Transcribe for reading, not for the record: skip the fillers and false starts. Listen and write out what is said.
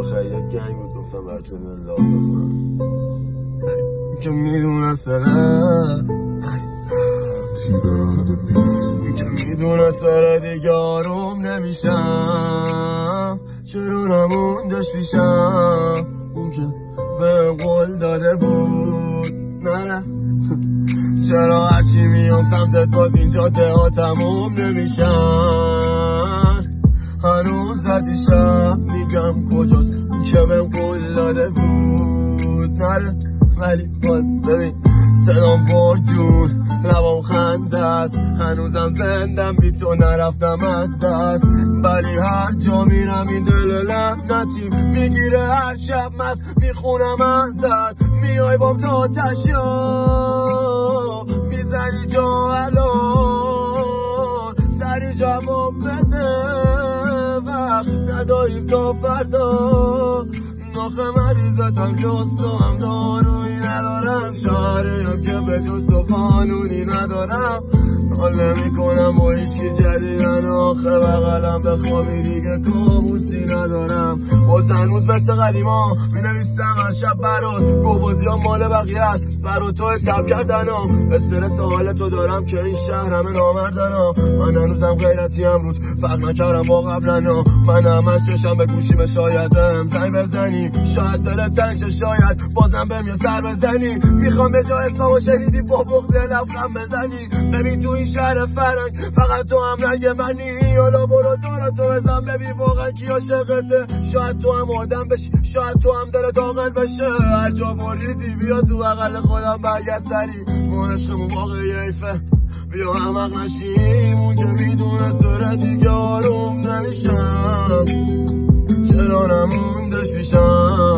آخر یک گنگ بود گفتم براتون لاب بخونم که میدونست دیگه آروم نمیشم چرا نموندش پیشم اون که به قول داده بود نه چرا هرچی میام سمتت باز این جاده ها تموم نمیشن هنوز زدی شب میگم کجاست اون که به قول داده بود نره ولی باز ببین صدام پر جون لبام خنده است هنوزم زندم بی تو نرفتم از دست ولی هر جا میرم این دل لعنتی میگیره هر شب مست میخونم ازت میای بام تا تشیا میزنی جا الان سری جواب بده وقت نداریم تا فردا آخه مریضتم جز تو هم دارویی ندارم شهریم که به جز تو قانونی ندارم حال نمی‌کنم و هیچی جدیدن آخه بغلم بخوابی دیگه کابوسی ندارم باز هنوز مثل قدیما می‌نویسم هر شب برات گوبازی ها مال بقیه است برا تو تب کردنم استرس حال تو دارم که این شهر همه نامردنم من هنوزم غیرتی امروز فرق نکردم با قبلنا من هم از چشم به گوشیم شایدم زنگ بزنی شاید دلت تنگ شه شاید بازم بهم یه سر بزنی میخوام به جا اسممو شنیدی با بغض لبخند بزنی ببین تو این شهر فرنگ فقط تو هم رنگ منی حالا برو تو بزن ببین واقعا کی عاشقته شاید تو هم آدم بشی شاید تو هم دلت عاقل بشه هر جا بریدی بیا تو بغل خودم برگرد سری ما عشقمون واقعی حیفه بیا همق نشیم اون که میدونست داره دیگه آروم نمیشم چرا نموندش پیشم